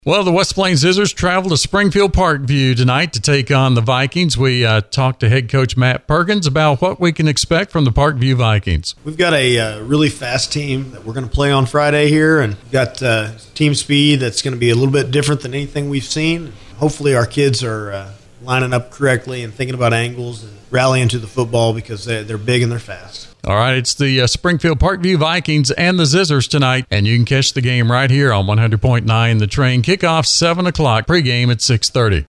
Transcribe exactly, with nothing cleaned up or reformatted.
Well, the West Plains Scissors travel to Springfield Parkview tonight to take on the Vikings. We uh, talked to head coach Matt Perkins about what we can expect from the Parkview Vikings. We've got a uh, really fast team that we're going to play on Friday here, and we've got uh, team speed that's going to be a little bit different than anything we've seen. Hopefully our kids are uh, lining up correctly and thinking about angles and rallying to the football because they're, they're big and they're fast. All right, it's the uh, Springfield Parkview Vikings and the Scissors tonight, and you can catch the game right here on one hundred point nine The Train. Kickoff seven o'clock, pregame at six thirty.